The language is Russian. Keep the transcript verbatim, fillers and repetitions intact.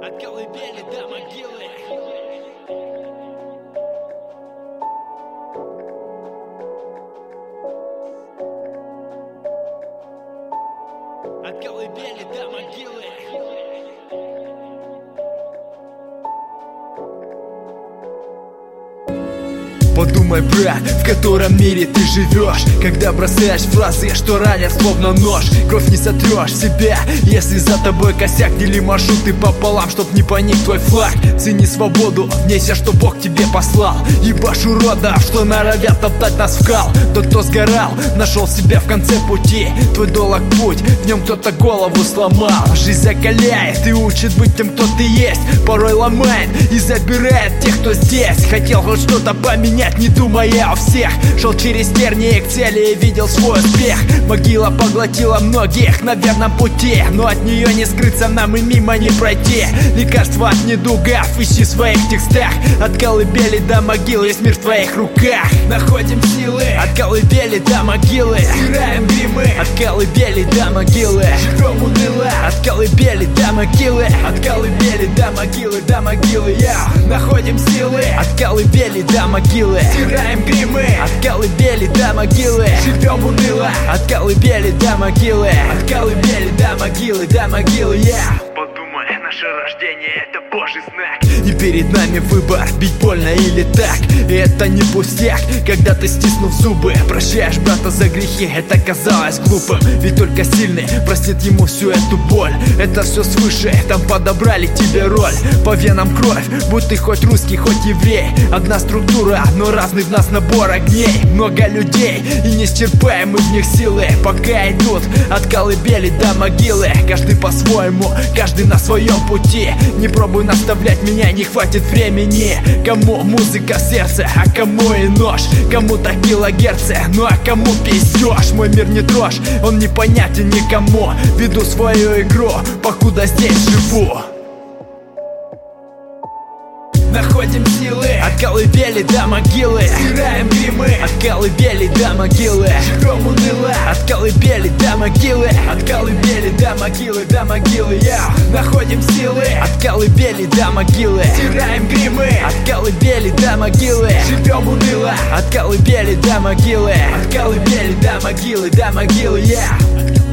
От колыбели до могилы. От колыбели до могилы. Подумай, брат, в котором мире ты живешь, когда бросаешь фразы, что ранят словно нож. Кровь не сотрешь себя, если за тобой косяк. Дели маршруты пополам, чтоб не поник твой флаг. Цени свободу, внеся, что Бог тебе послал. Ебашь уродов, что норовят топтать нас в кал. Тот, кто сгорал, нашел себя в конце пути. Твой долг путь, в нем кто-то голову сломал. Жизнь закаляет и учит быть тем, кто ты есть. Порой ломает и забирает тех, кто здесь. Хотел хоть что-то поменять, не думая о всех. Шел через тернии к цели и видел свой успех. Могила поглотила многих на верном пути, но от нее не скрыться нам и мимо не пройти. Лекарства от недугов ищи в своих текстах. От колыбели до могилы весь мир в твоих руках. Находим силы от колыбели до могилы. Стираем гримы от колыбели до могилы. Живем уныло от колыбели до могилы. От колыбели до могилы, до могилы. Yeah. Находим силы от колыбели до могилы. Стираем гримы от колыбели до могилы. Живем уныло от колыбели до могилы. От колыбели до могилы, до могилы, yeah. Подумай, наше рождение — это Божий знак. И перед нами выбор, бить больно или так. И это не пустяк, когда ты, стиснув зубы, прощаешь брата за грехи. Это казалось глупым, ведь только сильный простит ему всю эту боль. Это все свыше, там подобрали тебе роль. По венам кровь, будь ты хоть русский, хоть еврей. Одна структура, но разный в нас набор огней. Много людей и неисчерпаемы в них силы. Пока идут от колыбели до могилы. Каждый по-своему, каждый на своем пути. Не пробуй наставлять меня, не хватит времени. Кому музыка в сердце, а кому и нож. Кому-то килогерцы, ну а кому пиздёж. Мой мир не трожь, он непонятен никому. Веду свою игру, покуда здесь живу. Находим силы от колыбели до могилы. Стираем гримы от колыбели до могилы. Живем уныло от колыбели до могилы. От колыбели до могилы, до могилы, yeah. Находим силы от колыбели до могилы. Стираем гримы от колыбели до могилы. Живем уныло от колыбели до могилы. От колыбели до могилы, до могилы, yeah.